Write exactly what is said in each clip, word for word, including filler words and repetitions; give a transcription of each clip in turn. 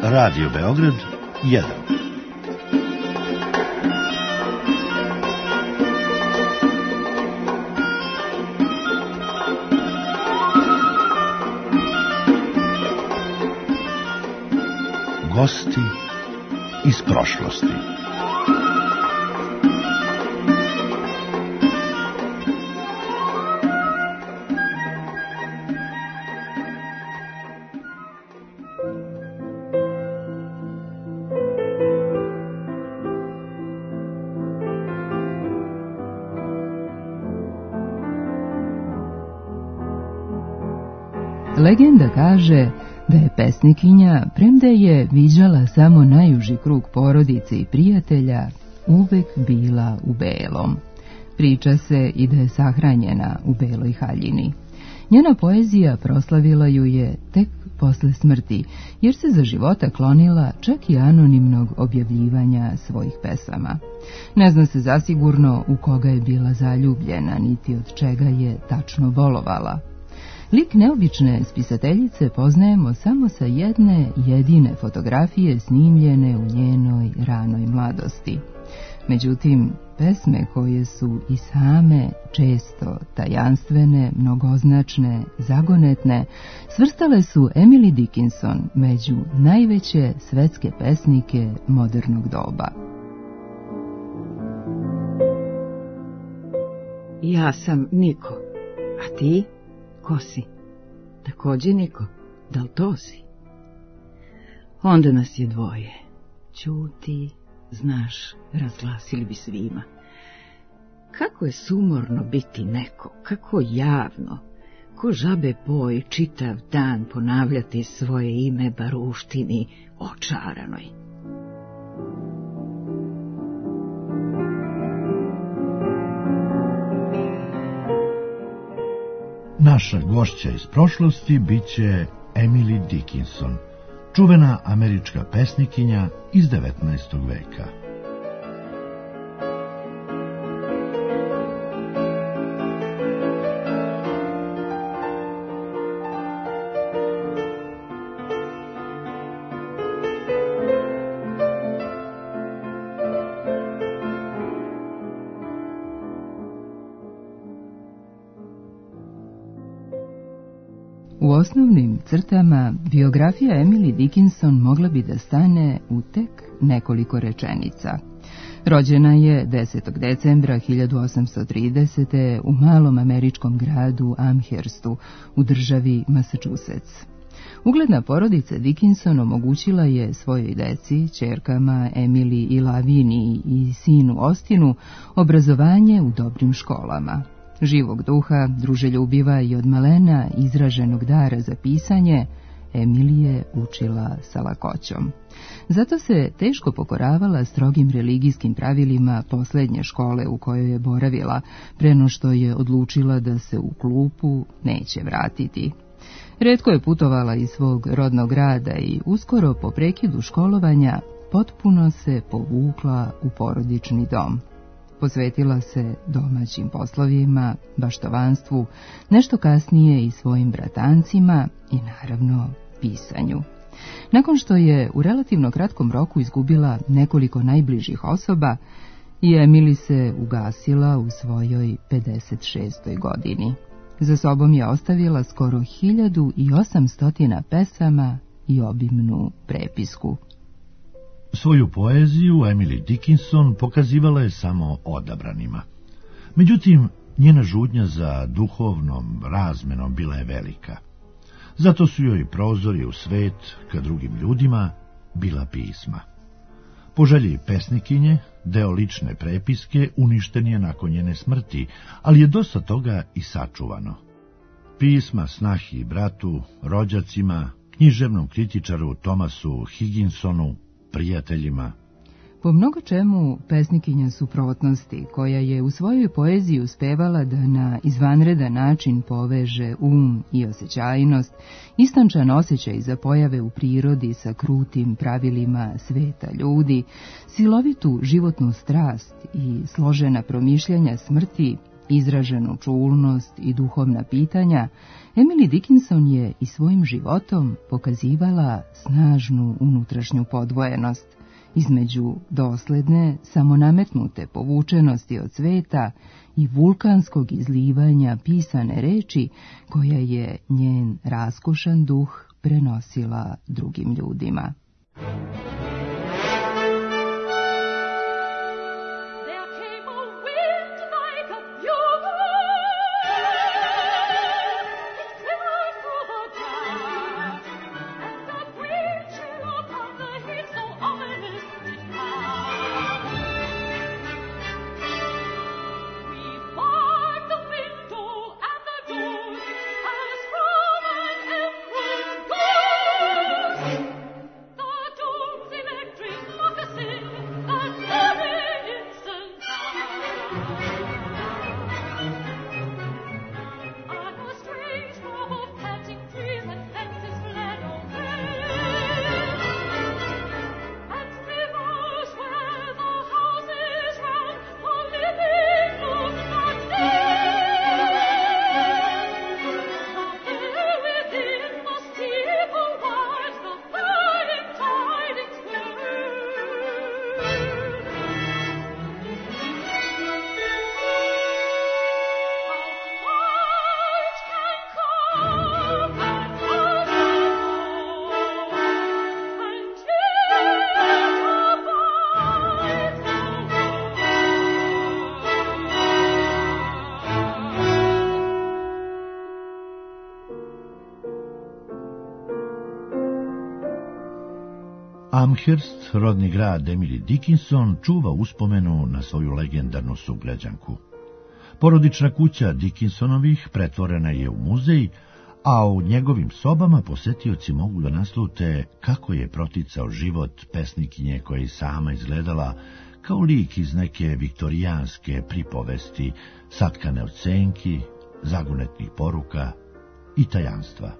Radio Beograd jedan. Gosti iz prošlosti. Legenda kaže da je pesnikinja, premda je viđala samo najuži krug porodice i prijatelja, uvek bila u belom. Priča se i da je sahranjena u Beloj haljini. Njena poezija proslavila ju je tek posle smrti, jer se za života klonila čak i anonimnog objavljivanja svojih pesama. Ne zna se zasigurno u koga je bila zaljubljena, niti od čega je tačno bolovala. Lik neobične spisateljice poznajemo samo sa jedne jedine fotografije snimljene u njenoj ranoj mladosti. Međutim, pesme koje su i same često tajanstvene, mnogoznačne, zagonetne, svrstale su Emily Dickinson među najveće svetske pesnike modernog doba. Ja sam Niko, a ti? Ko si? Takođe niko, da li to si? Onda nas je dvoje. Ćuti, znaš, razglasili bi svima. Kako je sumorno biti neko, kako javno, ko žabe poj čitav dan ponavljati svoje ime baruštini očaranoj. Naša gošća iz prošlosti biće Emily Dickinson, čuvena američka pesnikinja iz devetnaestog veka. U osnovnim crtama biografija Emily Dickinson mogla bi da stane u tek nekoliko rečenica. Rođena je desetog decembra hiljadu osamsto tridesete. u malom američkom gradu Amherstu u državi Massachusetts. Ugledna porodica Dickinson omogućila je svojoj deci, ćerkama Emily i Lavini i sinu Austinu, obrazovanje u dobrim školama. Živog duha, druželjubiva i od malena izraženog dara za pisanje, Emily je učila sa lakoćom. Zato se teško pokoravala strogim religijskim pravilima poslednje škole u kojoj je boravila, preno što je odlučila da se u klupu neće vratiti. Retko je putovala iz svog rodnog grada i uskoro po prekidu školovanja potpuno se povukla u porodični dom. Posvetila se domaćim poslovima, baštovanstvu, nešto kasnije i svojim bratancima i naravno pisanju. Nakon što je u relativno kratkom roku izgubila nekoliko najbližih osoba, i Emily se ugasila u svojoj pedeset šestoj godini. Za sobom je ostavila skoro hiljadu i osamstotina pesama i obimnu prepisku. Svoju poeziju Emily Dickinson pokazivala je samo odabranima. Međutim, njena žudnja za duhovnom razmenom bila je velika. Zato su joj prozori u svet ka drugim ljudima bila pisma. Po želji pesnikinje, deo lične prepiske uništen je nakon njene smrti, ali je dosta toga i sačuvano. Pisma snahi i bratu, rođacima, književnom kritičaru Thomasu Higginsonu, prijateljima. Po mnogo čemu pesnikinja suprotnosti, koja je u svojoj poeziji uspevala da na izvanredan način poveže um i osjećajnost, istančan osjećaj za pojave u prirodi sa krutim pravilima sveta ljudi, silovitu životnu strast i složena promišljanja smrti, izraženu čulnost i duhovna pitanja, Emily Dickinson je i svojim životom pokazivala snažnu unutrašnju podvojenost između dosledne, samonametnute povučenosti od sveta i vulkanskog izlivanja pisane reči koja je njen raskošan duh prenosila drugim ljudima. Amherst, rodni grad Emily Dickinson, čuva uspomenu na svoju legendarnu sugrađanku. Porodična kuća Dickinsonovih pretvorena je u muzej, a u njegovim sobama posetioci mogu da naslute kako je proticao život pesnikinje koja je sama izgledala kao lik iz neke viktorijanske pripovesti, satkane od senki, zagonetnih poruka i tajanstva.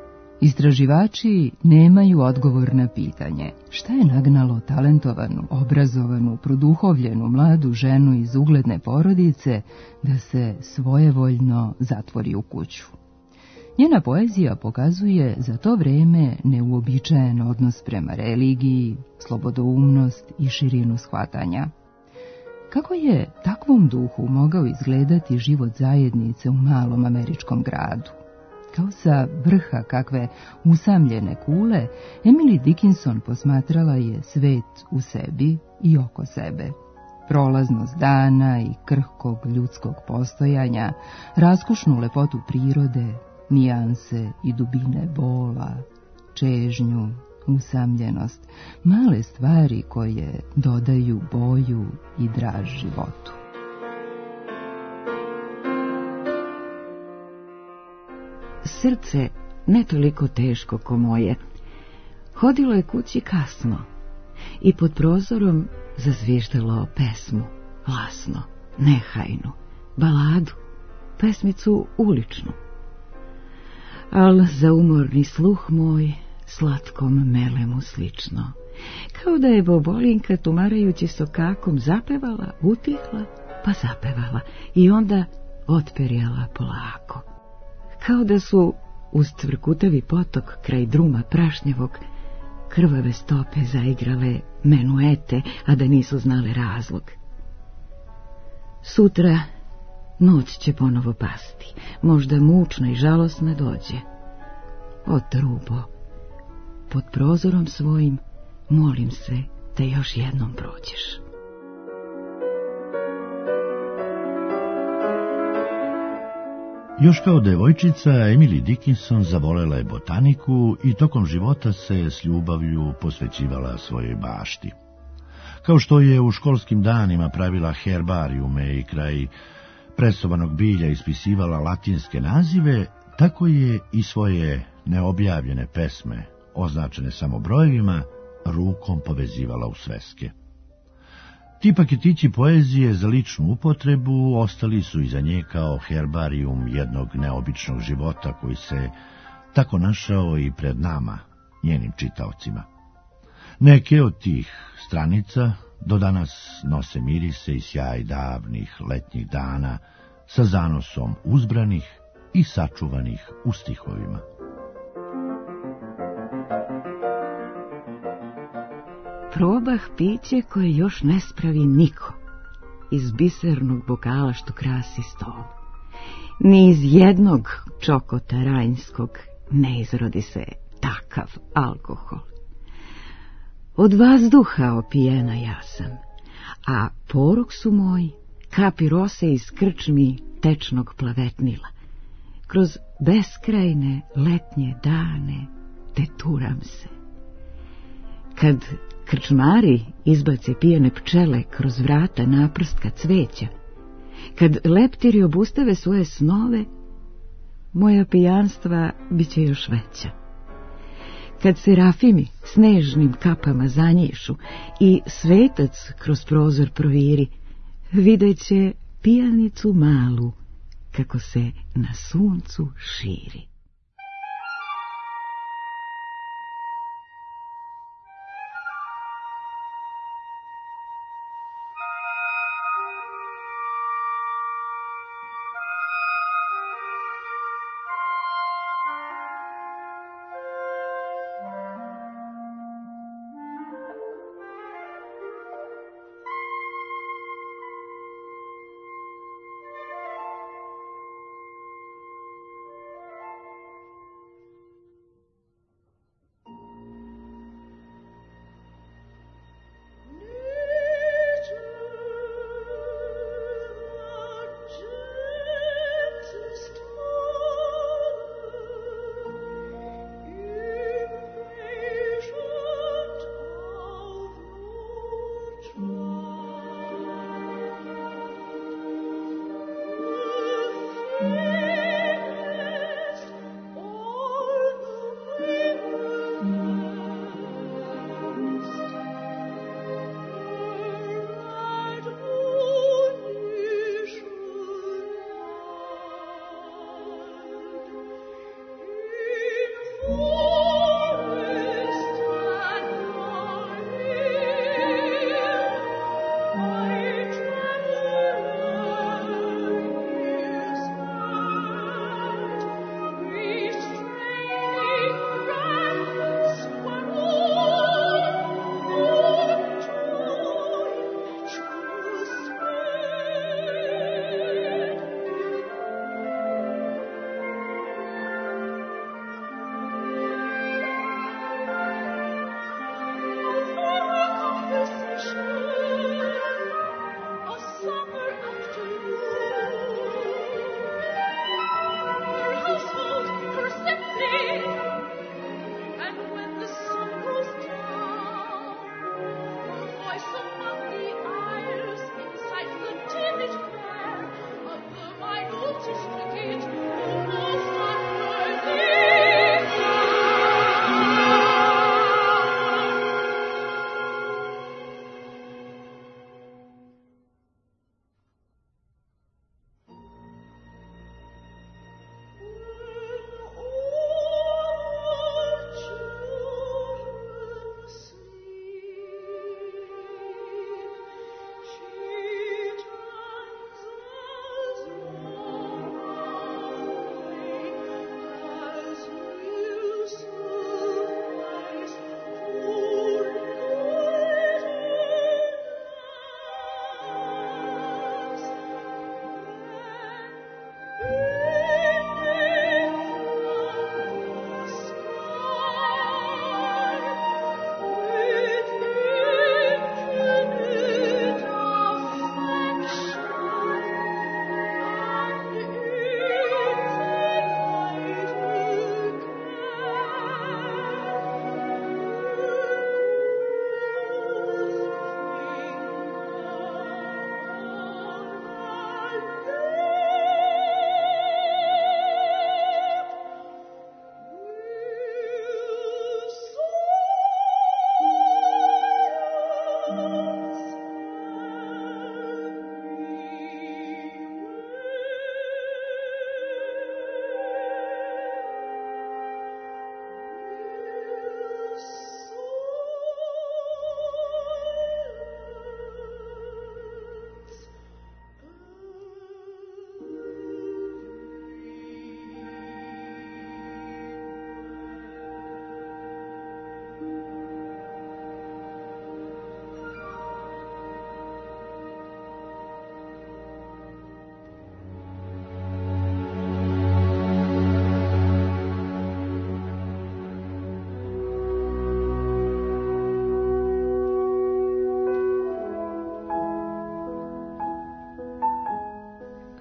Istraživači nemaju odgovor na pitanje šta je nagnalo talentovanu, obrazovanu, produhovljenu mladu ženu iz ugledne porodice da se svojevoljno zatvori u kuću. Njena poezija pokazuje za to vreme neuobičajen odnos prema religiji, slobodoumnost i širinu shvatanja. Kako je takvom duhu mogao izgledati život zajednice u malom američkom gradu? Kao sa vrha kakve usamljene kule, Emily Dickinson posmatrala je svet u sebi i oko sebe. Prolaznost dana i krhkog ljudskog postojanja, raskošnu lepotu prirode, nijanse i dubine bola, čežnju, usamljenost, male stvari koje dodaju boju i draž životu. Srce, ne toliko teško ko moje, hodilo je kući kasno i pod prozorom zazviždalo pesmu, glasno, nehajnu, baladu, pesmicu uličnu. Al za umorni sluh moj, slatkom melemu slično, kao da je Bobolinka tumarajući sokakom zapevala, utihla, pa zapevala i onda otperjala polako. Kao da su uz cvrkutavi potok kraj druma prašnjevog krvave stope zaigrale menuete, a da nisu znale razlog. Sutra noć će ponovo pasti, možda mučna i žalosna dođe. O trubo, pod prozorom svojim molim se da još jednom prođeš. Još kao devojčica, Emily Dickinson zavolela je botaniku i tokom života se s ljubavlju posvećivala svojoj bašti. Kao što je u školskim danima pravila herbarijume i kraj presovanog bilja ispisivala latinske nazive, tako je i svoje neobjavljene pesme, označene samo brojevima, rukom povezivala u sveske. Ti paketići poezije za ličnu upotrebu ostali su iza nje kao herbarijum jednog neobičnog života koji se tako našao i pred nama, njenim čitaocima. Neke od tih stranica do danas nose mirise i sjaj davnih letnjih dana, sa zanosom uzbranih i sačuvanih u stihovima. Probah piće koje još ne spravi niko, iz bisernog bokala što krasi stol. Ni iz jednog čokota rajnskog ne izrodi se takav alkohol. Od vazduha opijena ja sam, a porok su moj kapi rose iz krčmi tečnog plavetnila. Kroz beskrajne letnje dane teturam se. Kad krčmari izbace pijane pčele kroz vrata naprstka cveća, kad leptiri obustave svoje snove, moja pijanstva bit će još veća. Kad serafimi snežnim kapama zanjišu i svetac kroz prozor proviri, vidjet će pijanicu malu kako se na suncu širi.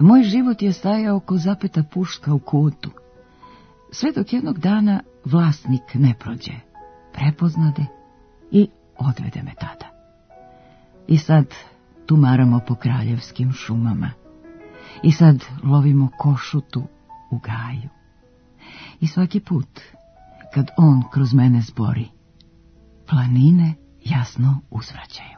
Moj život je stajao ko zapeta puška u kutu, sve dok jednog dana vlasnik ne prođe, prepoznade i odvede me tada. I sad tumaramo po kraljevskim šumama. I sad lovimo košutu u gaju. I svaki put, kad on kroz mene zbori, planine jasno uzvraćaju.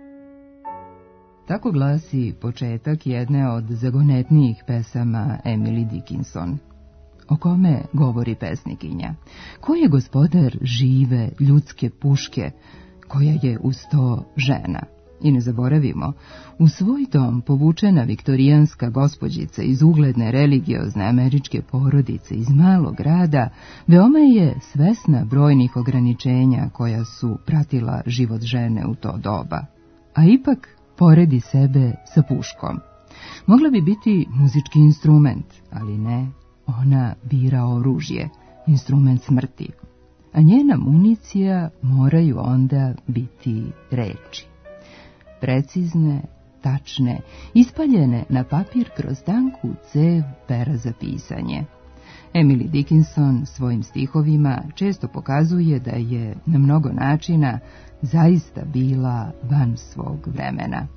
Tako glasi početak jedne od zagonetnijih pesama Emily Dickinson. O kome govori pesnikinja? Ko je gospodar žive ljudske puške, koja je uz to žena? I ne zaboravimo, u svoj dom povučena viktorijanska gospođica iz ugledne religiozne američke porodice iz malog grada veoma je svesna brojnih ograničenja koja su pratila život žene u to doba, a ipak poredi sebe sa puškom. Mogla bi biti muzički instrument, ali ne, ona bira oružje, instrument smrti, a njena municija moraju onda biti reči. Precizne, tačne, ispaljene na papir kroz tanku cev pera za pisanje. Emily Dickinson svojim stihovima često pokazuje da je na mnogo načina zaista bila van svog vremena.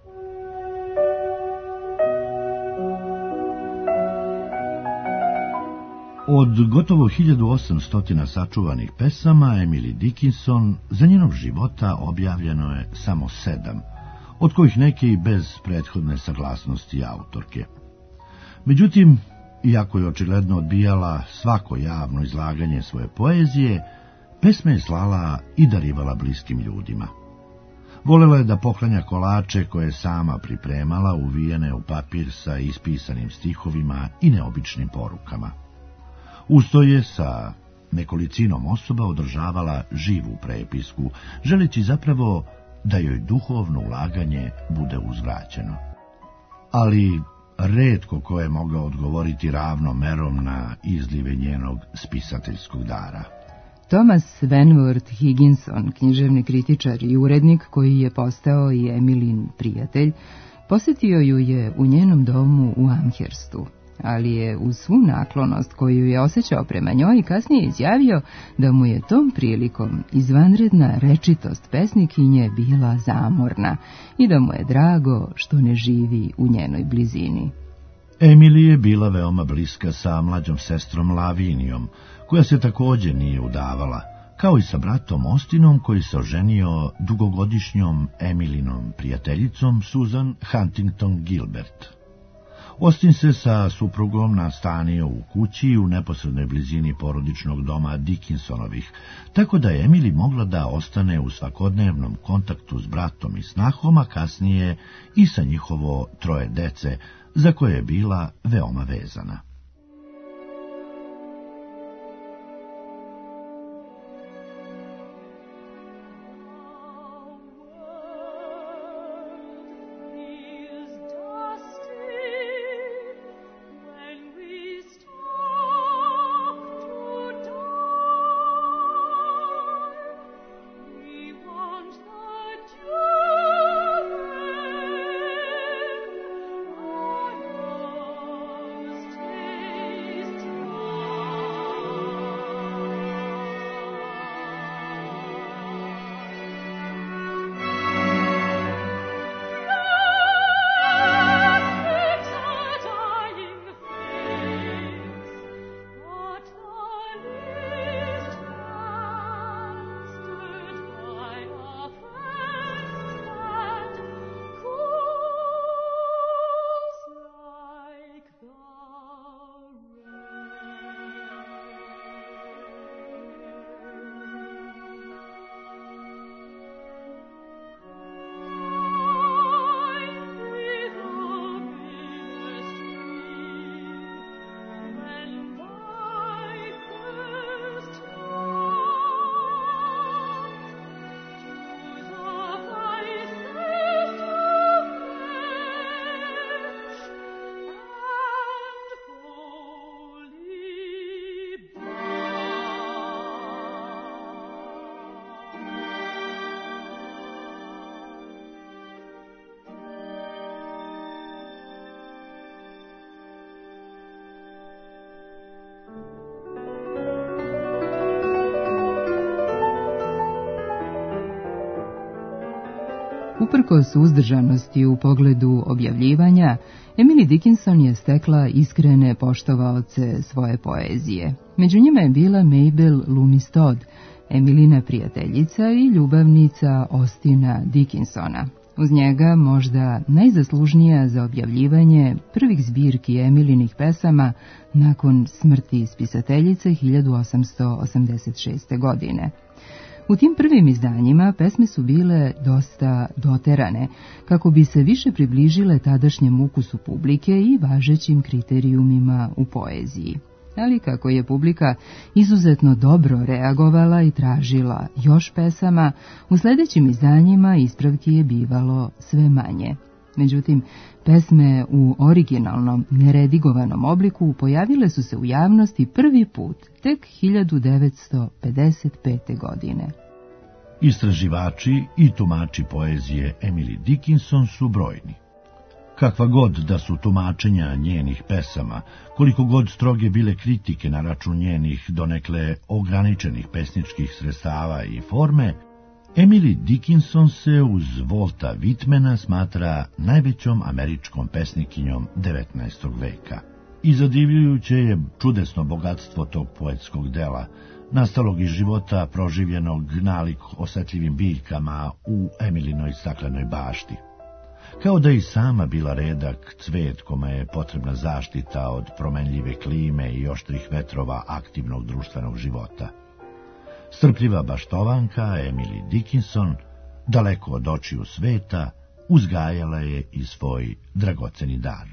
Od gotovo hiljadu osamsto sačuvanih pesama Emily Dickinson za njenog života objavljeno je samo sedam, od kojih neke i bez prethodne saglasnosti autorke. Međutim, iako je očigledno odbijala svako javno izlaganje svoje poezije, pesme je slala i darivala bliskim ljudima. Volela je da poklanja kolače koje je sama pripremala, uvijene u papir sa ispisanim stihovima i neobičnim porukama. Usto je sa nekolicinom osoba održavala živu prepisku, želeći zapravo da joj duhovno ulaganje bude uzvraćeno. Ali retko ko je mogao odgovoriti ravnom merom na izlive njenog spisateljskog dara. Thomas Wentworth Higginson, književni kritičar i urednik koji je postao i Emilin prijatelj, posjetio ju je u njenom domu u Amherstu, ali je uz svu naklonost koju je osjećao prema njoj kasnije izjavio da mu je tom prilikom izvanredna rečitost pesnikinje bila zamorna i da mu je drago što ne živi u njenoj blizini. Emily je bila veoma bliska sa mlađom sestrom Lavinijom, koja se također nije udavala, kao i sa bratom Austinom koji se oženio dugogodišnjom Emilinom prijateljicom Susan Huntington Gilbert. Austin se sa suprugom nastanio u kući u neposrednoj blizini porodičnog doma Dickinsonovih, tako da je Emily mogla da ostane u svakodnevnom kontaktu s bratom i snahom, a kasnije i sa njihovo troje dece, za koje je bila veoma vezana. Stay Uprkos uzdržanosti u pogledu objavljivanja, Emily Dickinson je stekla iskrene poštovaoce svoje poezije. Među njima je bila Mabel Loomis Todd, Emilina prijateljica i ljubavnica Austina Dickinsona. Uz njega možda najzaslužnija za objavljivanje prvih zbirki Emilinih pesama nakon smrti spisateljice hiljadu osamsto osamdeset šeste. godine. U tim prvim izdanjima pesme su bile dosta doterane, kako bi se više približile tadašnjem ukusu publike i važećim kriterijumima u poeziji. Ali kako je publika izuzetno dobro reagovala i tražila još pesama, u sljedećim izdanjima ispravki je bivalo sve manje. Međutim, pesme u originalnom, neredigovanom obliku pojavile su se u javnosti prvi put tek hiljadu devetsto pedeset pete. godine. Istraživači i tumači poezije Emily Dickinson su brojni. Kakva god da su tumačenja njenih pesama, koliko god stroge bile kritike na račun njenih donekle ograničenih pesničkih sredstava i forme, Emily Dickinson se uz Walta Whitmana smatra najvećom američkom pesnikinjom devetnaestog veka. I zadivljujuće je čudesno bogatstvo tog poetskog dela, nastalog iz života proživljenog nalik osjetljivim biljkama u Emilinoj staklenoj bašti. Kao da je i sama bila redak cvet kome je potrebna zaštita od promenljive klime i oštrih vetrova aktivnog društvenog života. Strpljiva baštovanka Emily Dickinson, daleko od očiju sveta, uzgajala je i svoj dragoceni dar.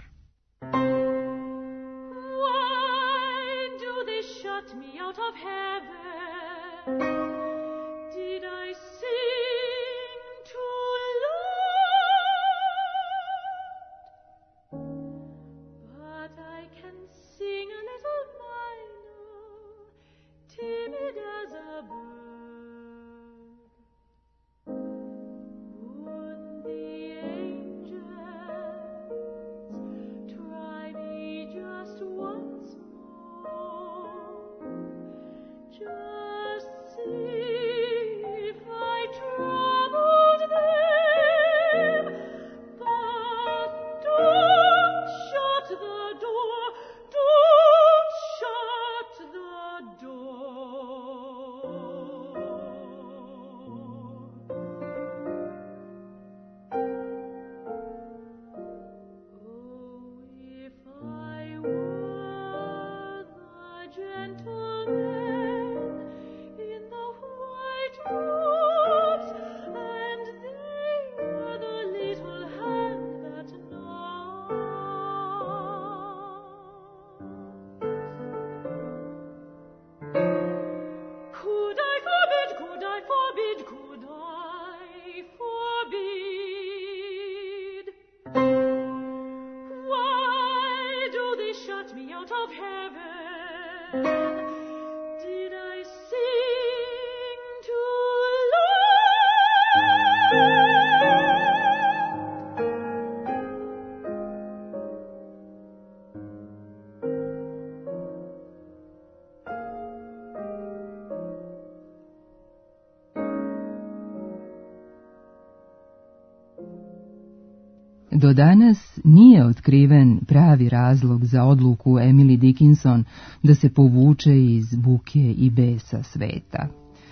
Do danas nije otkriven pravi razlog za odluku Emily Dickinson da se povuče iz buke i besa sveta.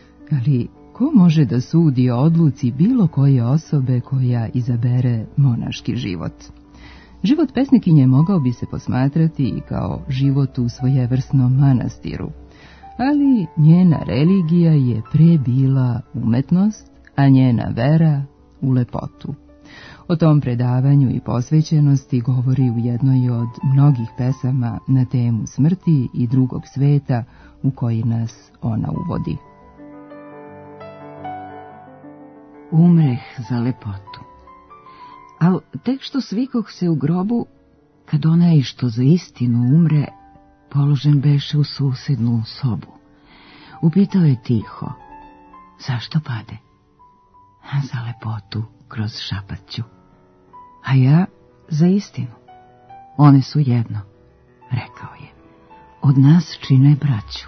Ali ko može da sudi o odluci bilo koje osobe koja izabere monaški život? Život pesnikinje mogao bi se posmatrati i kao život u svojevrsnom manastiru, ali njena religija je pre bila umetnost, a njena vera u lepotu. O tom predavanju i posvećenosti govori u jednoj od mnogih pesama na temu smrti i drugog sveta u koji nas ona uvodi. Umreh za lepotu, al tek što svikoh se u grobu, kad onaj što za istinu umre, položen beše u susednu sobu. Upitao je tiho, zašto pade? Za lepotu kroz šapaću. A ja za istinu. One su jedno, rekao je. Od nas čine braću.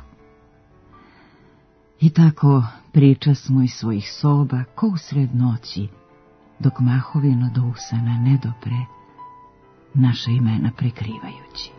I tako priča smo iz svojih soba ko usred noći dok mahovino do usana ne dopre, naša imena prikrivajući.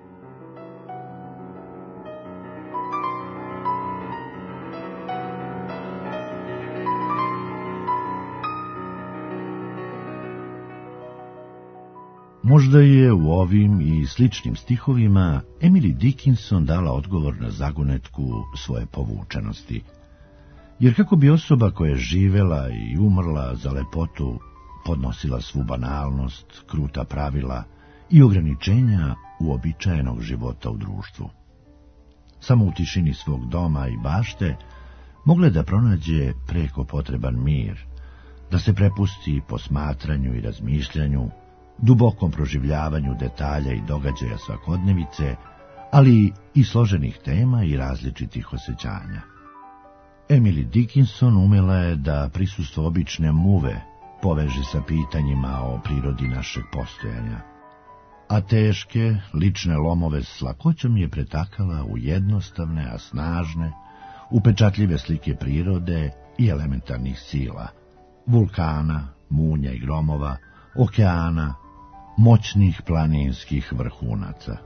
Možda je u ovim i sličnim stihovima Emily Dickinson dala odgovor na zagonetku svoje povučenosti. Jer kako bi osoba koja je živela i umrla za lepotu podnosila svu banalnost, kruta pravila i ograničenja uobičajenog života u društvu. Samo u tišini svog doma i bašte mogla da pronađe preko potreban mir, da se prepusti posmatranju i razmišljanju, dubokom proživljavanju detalja i događaja svakodnevice, ali i složenih tema i različitih osjećanja. Emily Dickinson umela je da prisustvo obične muve poveže sa pitanjima o prirodi našeg postojanja, a teške, lične lomove s lakoćom je pretakala u jednostavne, a snažne, upečatljive slike prirode i elementarnih sila, vulkana, munja i gromova, okeana, moćnih planinskih vrhunaca.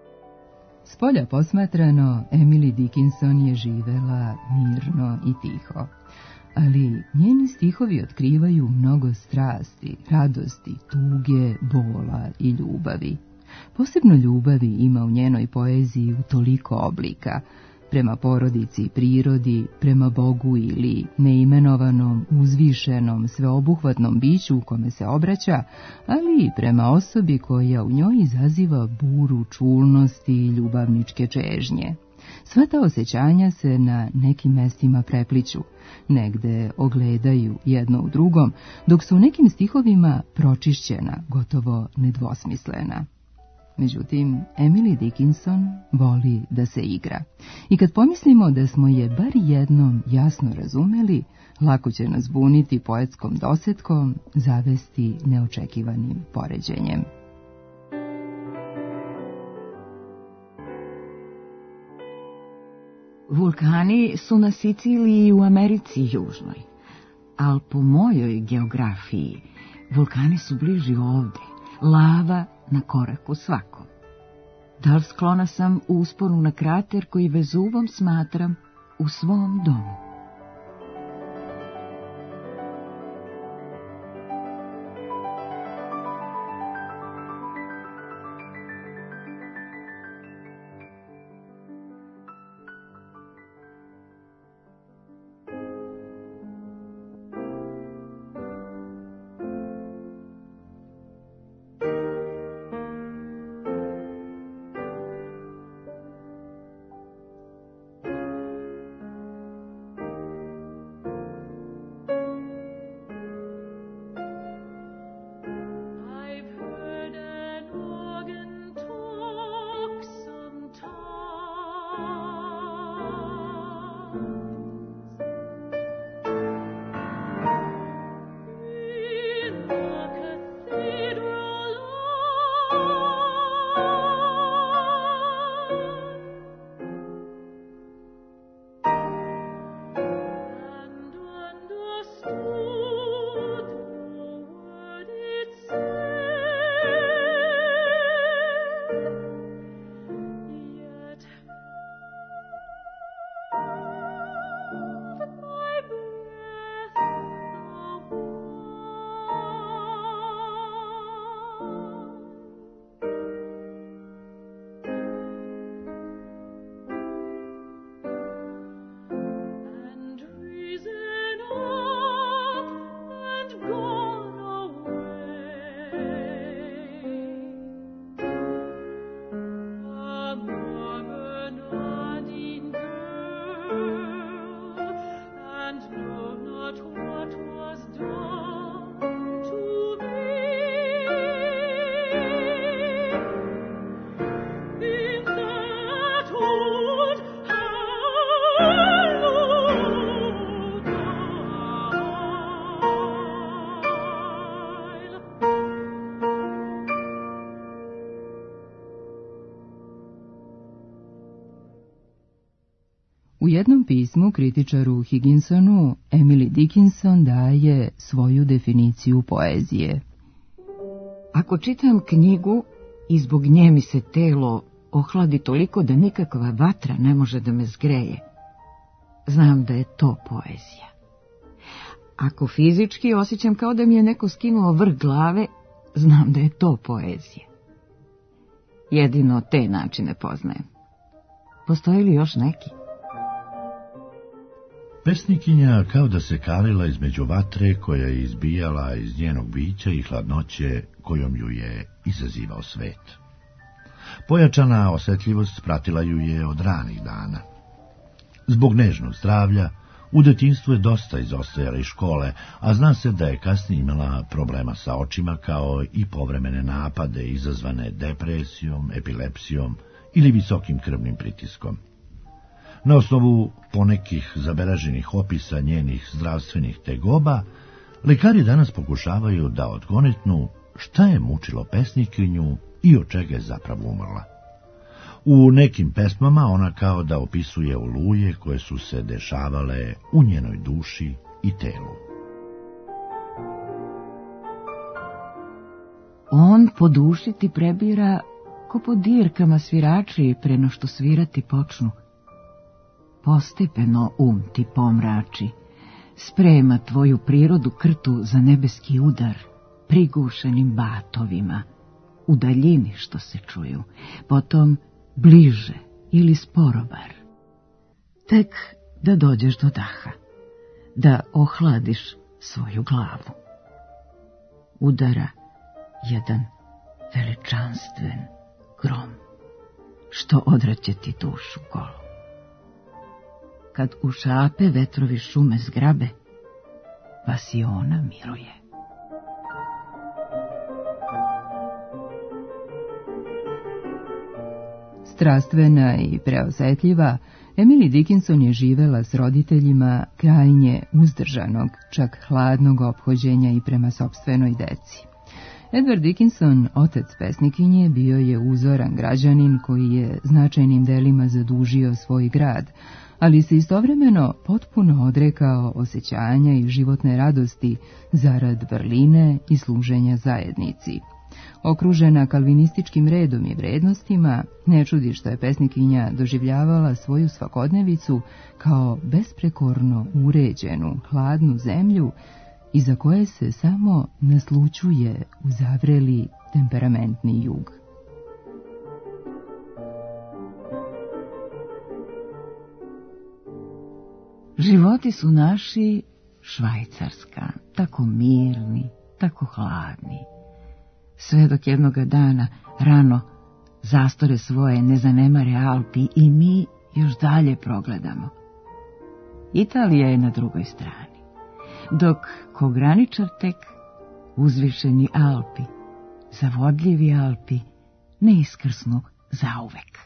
Spolja posmatrano, Emily Dickinson je živela mirno i tiho, ali njeni stihovi otkrivaju mnogo strasti, radosti, tuge, bola i ljubavi. Posebno ljubavi ima u njenoj poeziji u toliko oblika, prema porodici i prirodi, prema Bogu ili neimenovanom, uzvišenom, sveobuhvatnom biću u kome se obraća, ali i prema osobi koja u njoj izaziva buru čulnosti i ljubavničke čežnje. Sva ta osjećanja se na nekim mestima prepliću, negde ogledaju jedno u drugom, dok su u nekim stihovima pročišćena, gotovo nedvosmislena. Međutim, Emily Dickinson voli da se igra. I kad pomislimo da smo je bar jednom jasno razumeli, lako će nas buniti poetskom dosetkom, zavesti neočekivanim poređenjem. Vulkani su na Siciliji i u Americi južnoj, ali po mojoj geografiji vulkani su bliži ovde, lava na koraku svakom. Da li sklona sam u usponu na krater koji Vezuvom smatram u svom domu? U jednom pismu kritičaru Higginsonu Emily Dickinson daje svoju definiciju poezije. Ako čitam knjigu i zbog nje mi se telo ohladi toliko da nikakva vatra ne može da me zgreje, znam da je to poezija. Ako fizički osjećam kao da mi je neko skinuo vrh glave, znam da je to poezija. Jedino te načine poznajem. Postoji li još neki? Pesnikinja kao da se kalila između vatre koja je izbijala iz njenog bića i hladnoće kojom ju je izazivao svet. Pojačana osjetljivost pratila ju je od ranih dana. Zbog nežnog zdravlja, u detinjstvu je dosta izostajala iz škole, a zna se da je kasnije imala problema sa očima kao i povremene napade izazvane depresijom, epilepsijom ili visokim krvnim pritiskom. Na osnovu ponekih zabeleženih opisa njenih zdravstvenih tegoba, lekari danas pokušavaju da odgonetnu šta je mučilo pesnikinju i od čega je zapravo umrla. U nekim pesmama ona kao da opisuje oluje koje su se dešavale u njenoj duši i telu. On po duši ti prebira ko po dirkama svirači preno što svirati počnu. Postepeno um ti pomrači, sprema tvoju prirodu krtu za nebeski udar, prigušenim batovima, u daljini što se čuju, potom bliže ili sporobar. Tek da dođeš do daha, da ohladiš svoju glavu. Udara jedan veličanstven grom, što odraće ti dušu golu. Kad u šape vetrovi šume zgrabe, vas i ona miruje. Strastvena i preosetljiva, Emily Dickinson je živela s roditeljima krajnje uzdržanog, čak hladnog ophođenja i prema sopstvenoj deci. Edward Dickinson, otac pesnikinje, bio je uzoran građanin koji je značajnim delima zadužio svoj grad, ali se istovremeno potpuno odrekao osjećanja i životne radosti zarad vrline i služenja zajednici. Okružena kalvinističkim redom i vrednostima, ne čudi što je pesnikinja doživljavala svoju svakodnevicu kao besprekorno uređenu, hladnu zemlju, iza koje se samo naslućuje uzavreli temperamentni jug. Životi su naši Švajcarska, tako mirni, tako hladni. Sve dok jednoga dana rano zastore svoje nezanemare Alpi i mi još dalje progledamo. Italija je na drugoj strani, dok ko graničar tek uzvišeni Alpi, zavodljivi Alpi, ne iskrsnu zauvek.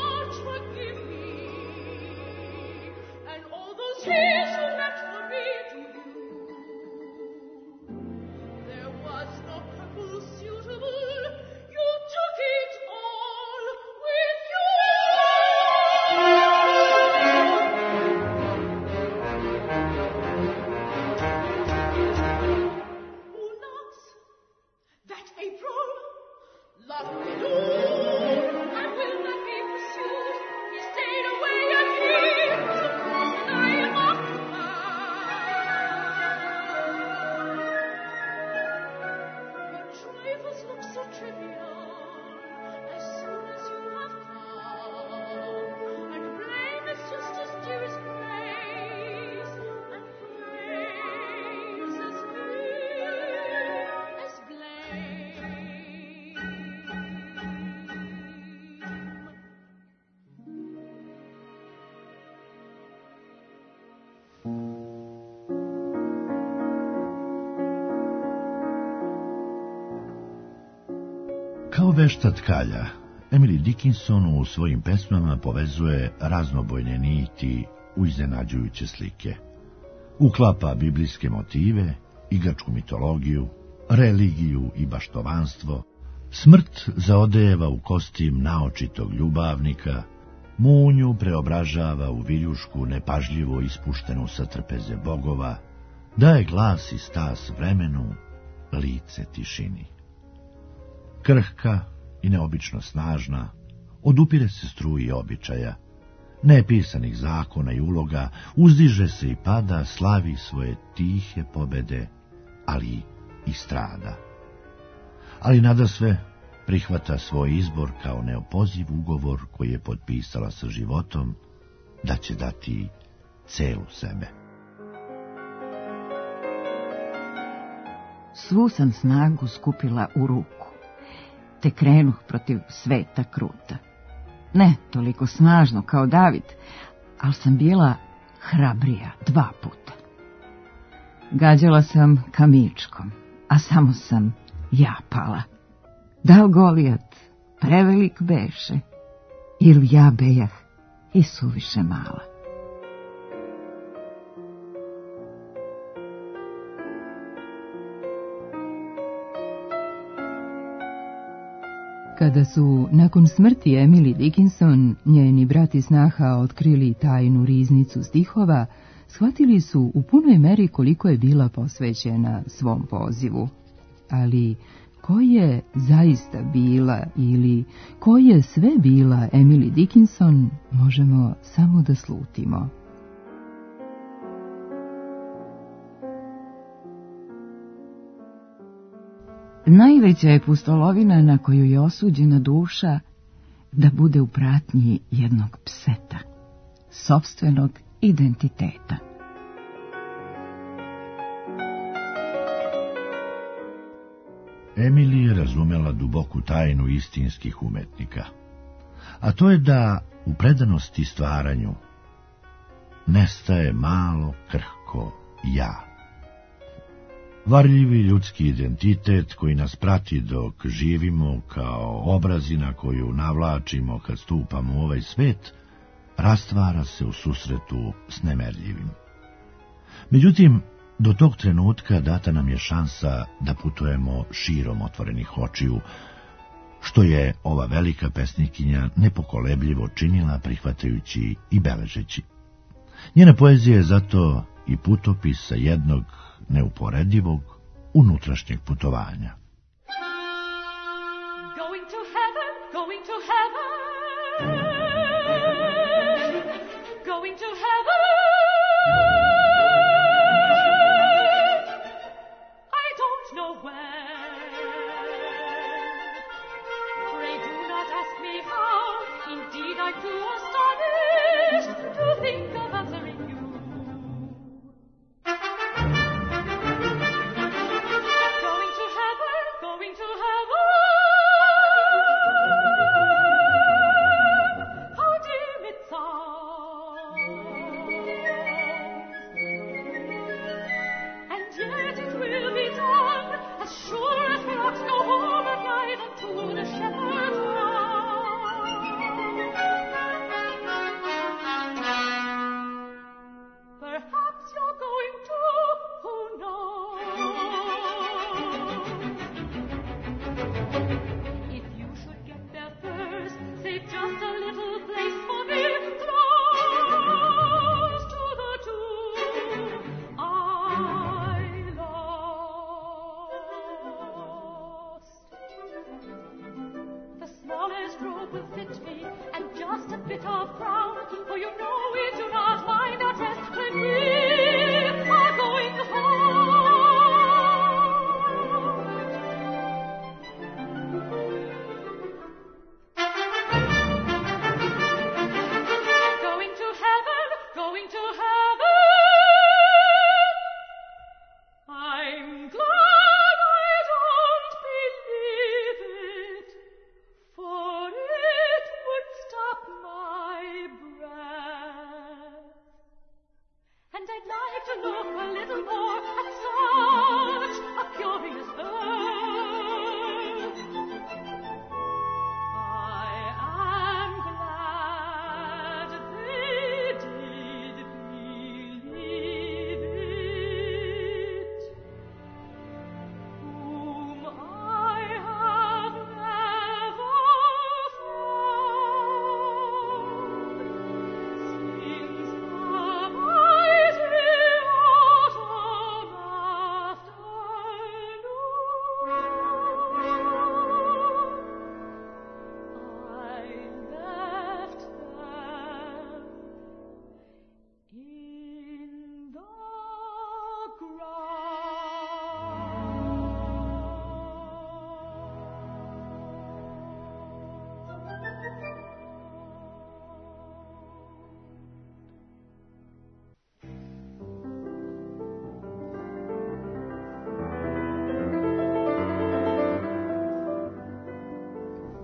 Tears were meant for me. Kao vešta tkalja, Emily Dickinson u svojim pesmama povezuje raznobojne niti u iznenađujuće slike. Uklapa biblijske motive, igračku mitologiju, religiju i baštovanstvo, smrt zaodeva u kostim naočitog ljubavnika, munju preobražava u viljušku nepažljivo ispuštenu sa trpeze bogova, daje glas i stas vremenu, lice tišini. Krhka i neobično snažna, odupire se struji običaja, nepisanih zakona i uloga, uzdiže se i pada, slavi svoje tihe pobede, ali i strada. Ali nadasve prihvata svoj izbor kao neopoziv ugovor koji je potpisala sa životom, da će dati celu sebe. Svu sam snagu skupila u ruku, te krenuh protiv sveta kruta. Ne toliko snažno kao David, ali sam bila hrabrija dva puta. Gađala sam kamičkom, a samo sam ja pala. Da li Golijat prevelik beše, ili ja bejah i suviše mala? Kada su, nakon smrti Emily Dickinson, njeni brat i snaha otkrili tajnu riznicu stihova, shvatili su u punoj meri koliko je bila posvećena svom pozivu. Ali ko je zaista bila ili ko je sve bila Emily Dickinson, možemo samo da slutimo. Najveća je pustolovina na koju je osuđena duša da bude u pratnji jednog pseta, sopstvenog identiteta. Emily je razumela duboku tajnu istinskih umetnika, a to je da u predanosti stvaranju nestaje malo krhko ja. Varljivi ljudski identitet koji nas prati dok živimo kao obrazina koju navlačimo kad stupamo u ovaj svet, rastvara se u susretu s nemerljivim. Međutim, do tog trenutka data nam je šansa da putujemo širom otvorenih očiju, što je ova velika pesnikinja nepokolebljivo činila prihvatajući i beležeći. Njena poezija je zato i putopis sa jednog neuporedivog unutrašnjeg putovanja. Going to heaven, going to heaven, going to heaven. I don't know where. Pray do not ask me how. Indeed, I'm too astonished to think of answering you.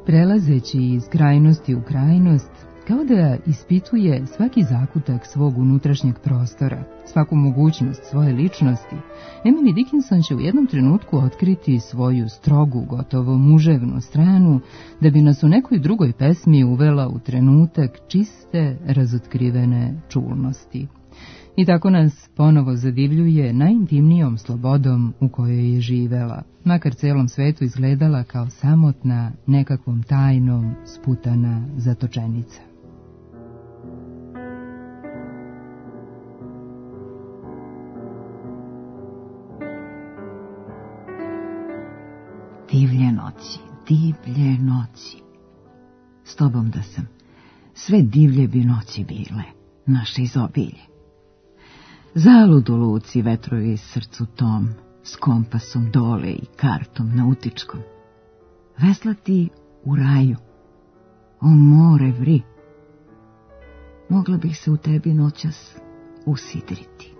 prelazeći iz krajnosti u krajnost, kao da ispituje svaki zakutak svog unutrašnjeg prostora, svaku mogućnost svoje ličnosti, Emily Dickinson će u jednom trenutku otkriti svoju strogu, gotovo muževnu stranu, da bi nas u nekoj drugoj pesmi uvela u trenutak čiste, razotkrivene čulnosti. I tako nas ponovo zadivljuje najintimnijom slobodom u kojoj je živela, makar celom svetu izgledala kao samotna, nekakvom tajnom sputana zatočenica. Divlje noći, divlje noći. S tobom da sam, sve divlje bi noći bile, naše izobilje. Zalud u luci vetrovi srcu tom, s kompasom dole i kartom nautičkom. Veslati u raju, o more vri. Mogla bih se u tebi noćas usidriti.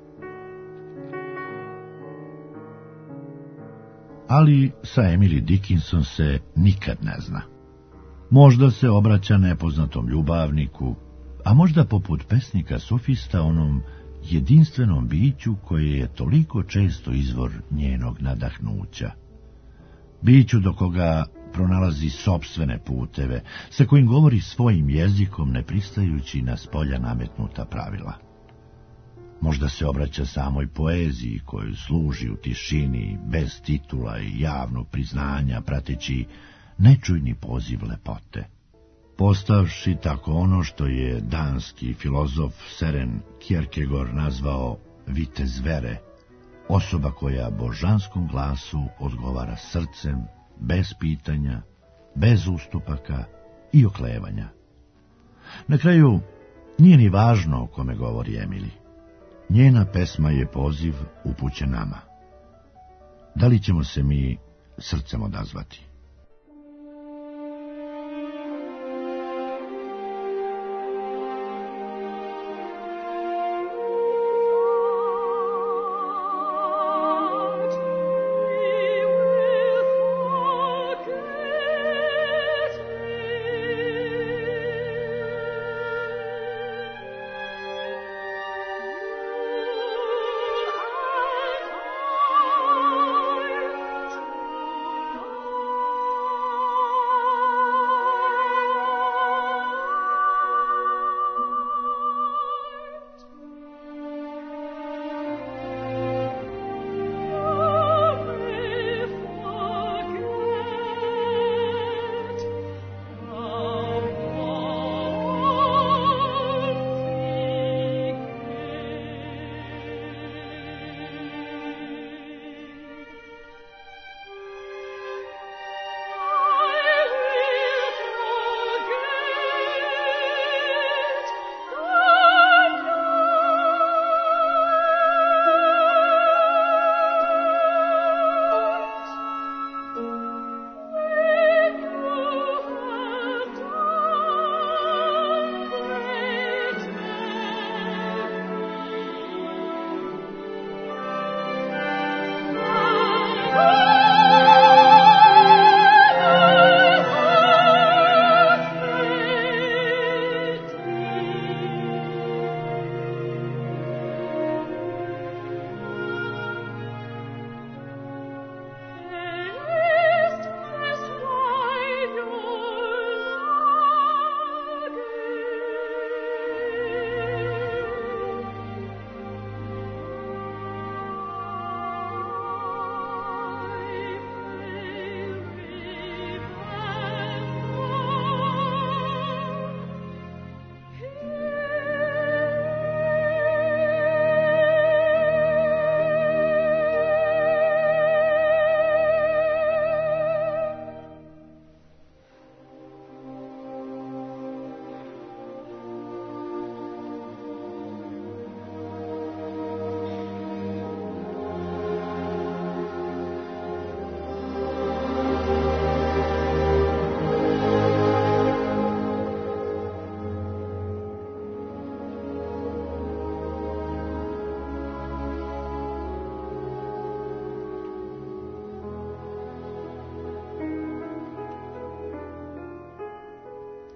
Ali sa Emily Dickinson se nikad ne zna. Možda se obraća nepoznatom ljubavniku, a možda poput pesnika sofista onom jedinstvenom biću koje je toliko često izvor njenog nadahnuća. Biću do koga pronalazi sopstvene puteve, sa kojim govori svojim jezikom ne pristajući na spolja nametnuta pravila. Možda se obraća samoj poeziji koju služi u tišini, bez titula i javnog priznanja, prateći nečujni poziv lepote. Postavši tako ono što je danski filozof Søren Kierkegaard nazvao vitez vere, osoba koja božanskom glasu odgovara srcem, bez pitanja, bez ustupaka i oklevanja. Na kraju, nije ni važno o kome govori Emily. Njena pesma je poziv upućen nama. Da li ćemo se mi srcem odazvati? Oh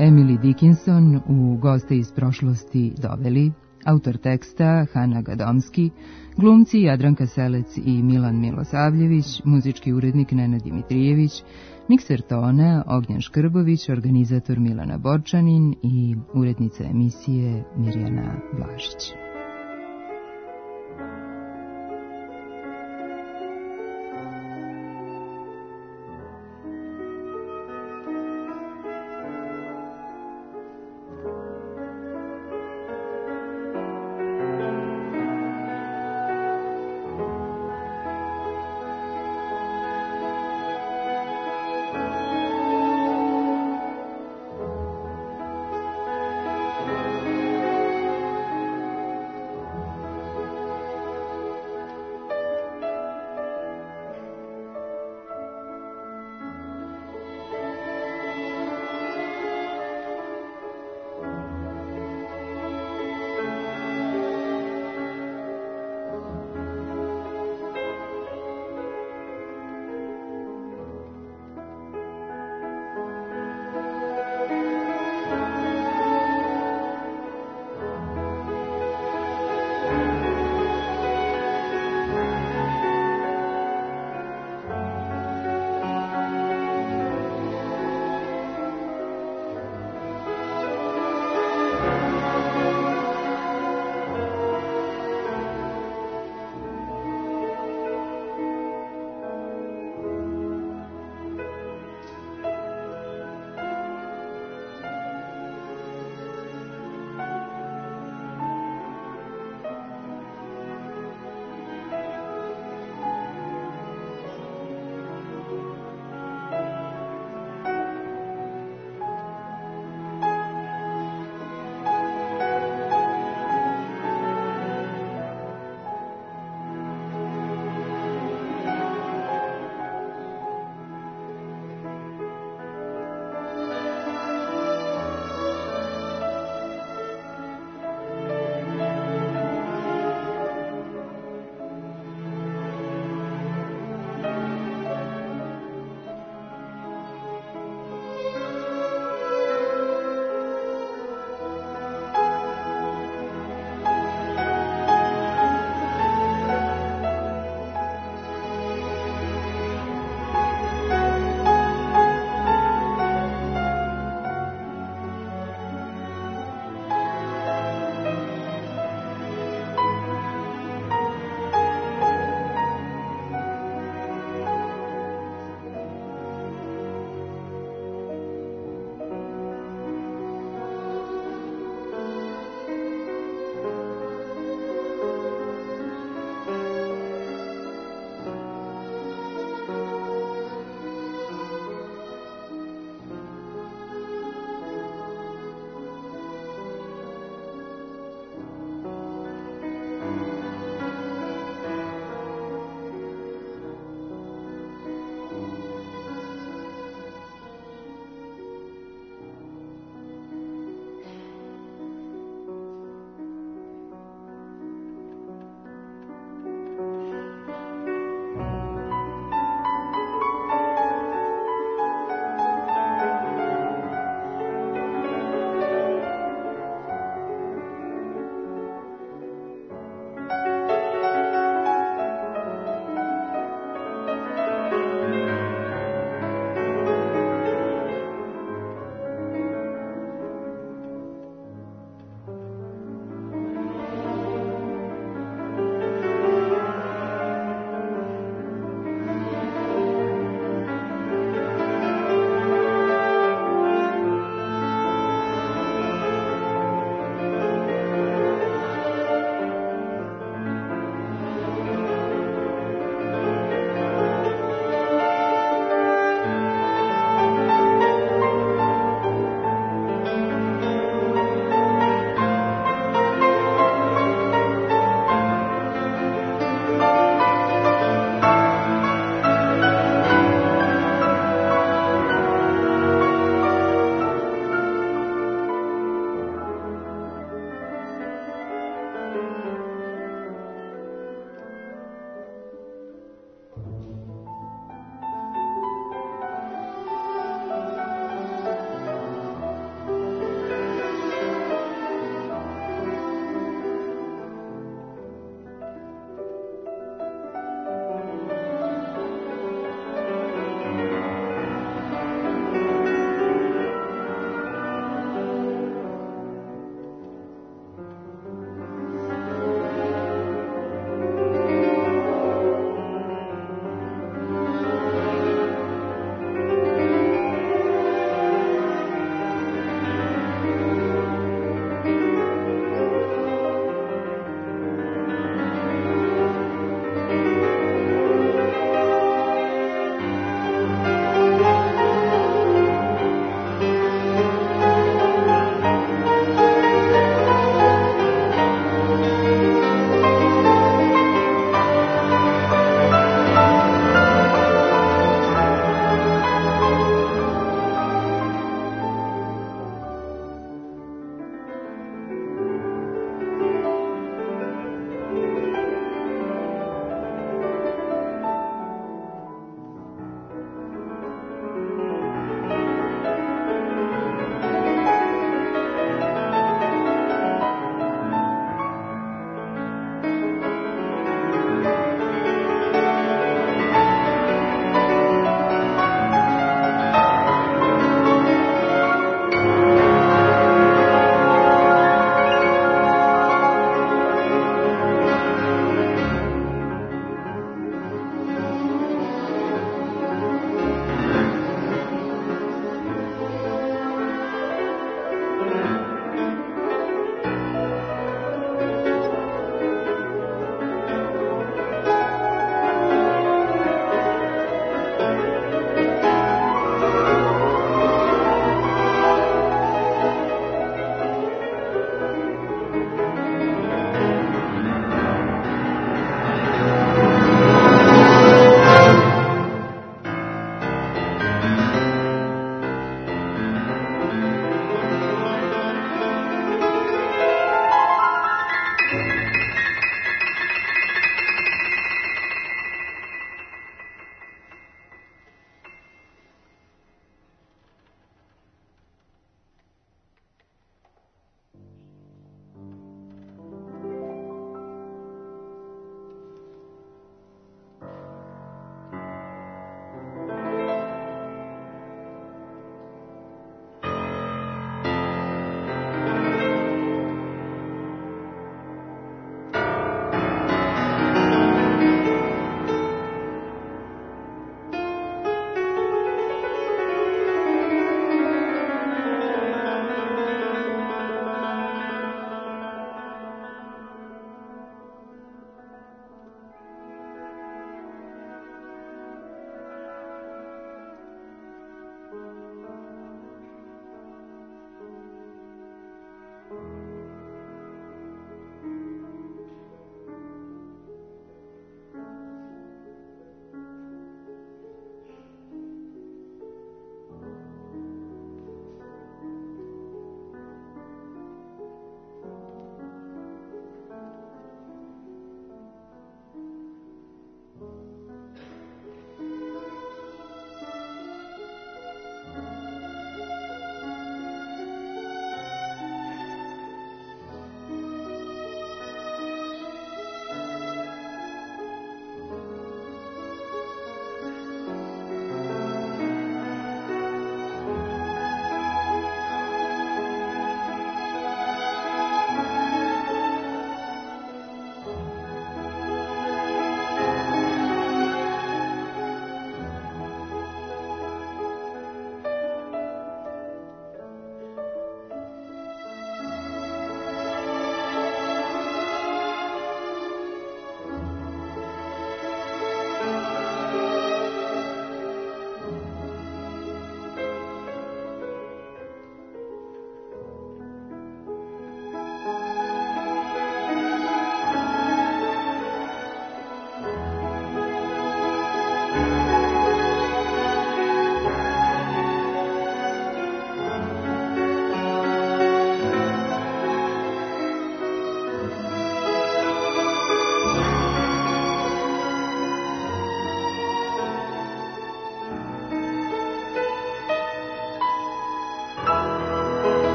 Emily Dickinson u Goste iz prošlosti doveli autor teksta Hana Gadomski, glumci Jadranka Selec i Milan Milosavljević, muzički urednik Nenad Dimitrijević, mikser tona Ognjen Škrbović, organizator Milana Borčanin i urednica emisije Mirjana Blažić.